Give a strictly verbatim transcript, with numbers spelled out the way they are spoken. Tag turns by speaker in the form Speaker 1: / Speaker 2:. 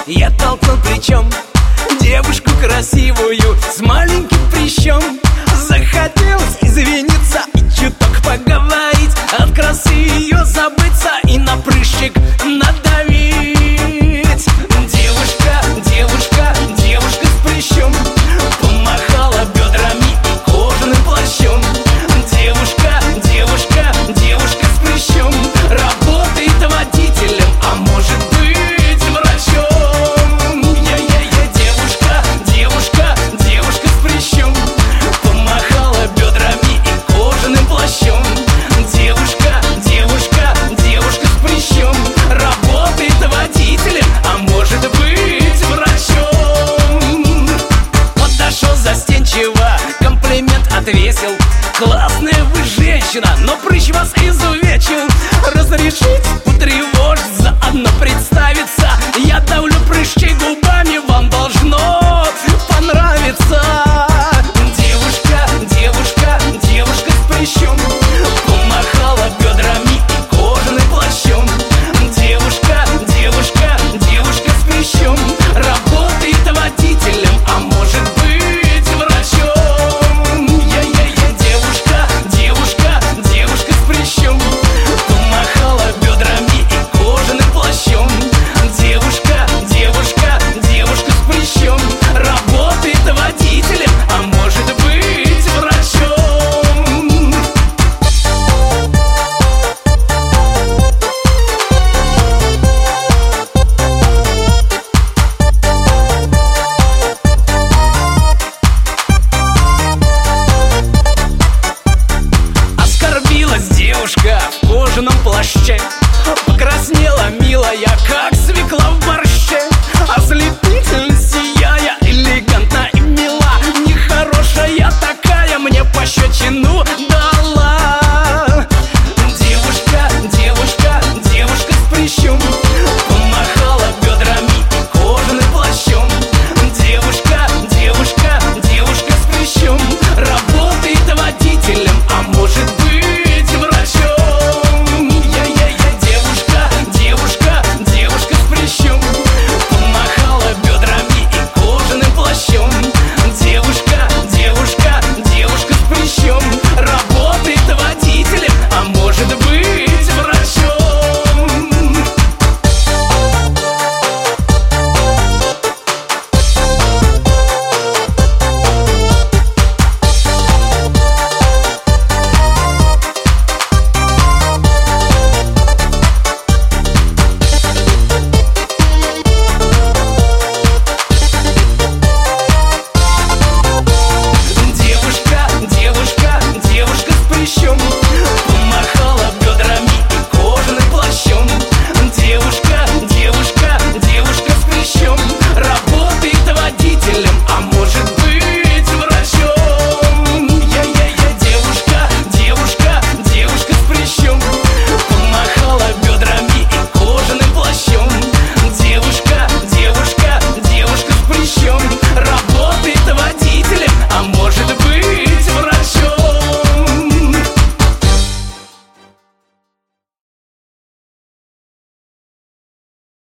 Speaker 1: я толкнул плечом девушку красивую с маленьким прыщом. Захотелось извиниться и чуток поговорить, от красы ее забыться и на прыщик надавить. Девушка, девушка, девушка с прыщом помахала бедрами и кожаным плащом. Девушка, девушка, девушка с прыщом работает водителем, а может быть врачом. Я-я-я, девушка, девушка, девушка с прыщом помахала бедрами и кожаным плащом. Девушка, девушка, девушка с прыщом работает водителем, а может быть врачом. Подошел застенчиво, комплимент отвесил: классная вы женщина, но прыщ вас изувечил. Разрешить потревожить